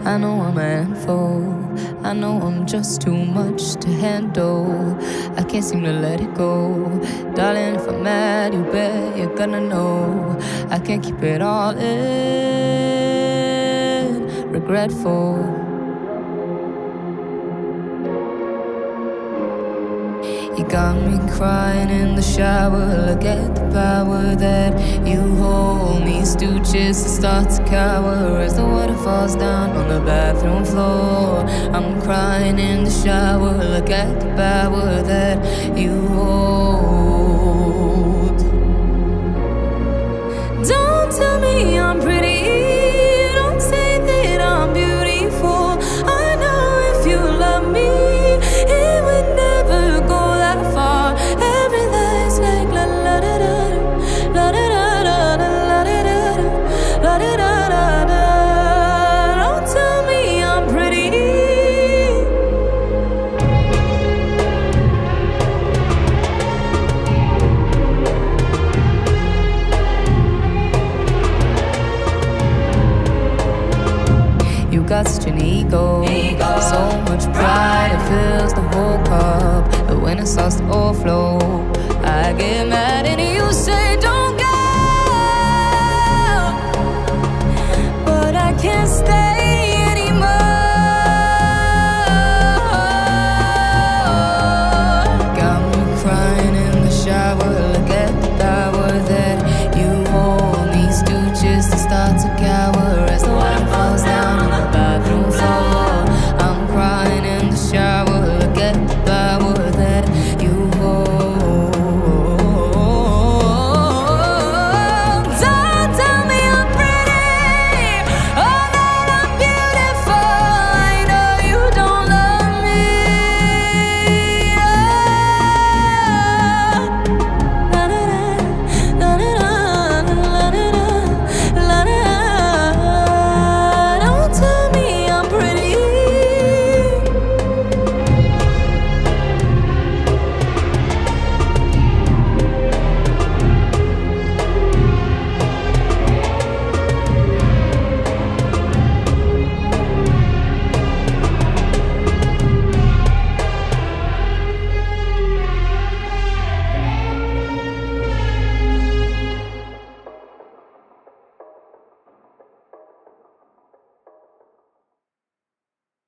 I know I'm a handful, I know I'm just too much to handle. I can't seem to let it go. Darling, if I'm mad, you bet you're gonna know. I can't keep it all in, regretful. You got me crying in the shower. Look at the power that you hold me. Stooges and start to cower as the water falls down on the bathroom floor. I'm crying in the shower. Look at the power that you hold. Don't tell me I'm pretty. Don't say that I'm beautiful. I know if you love me, it would never go that far. Every light's like la la da da la da da da la da da la da da da. Don't tell me I'm pretty. You got such an ego, so much pride, it fills the whole cup. But when it starts to overflow, I get mad and you say, don't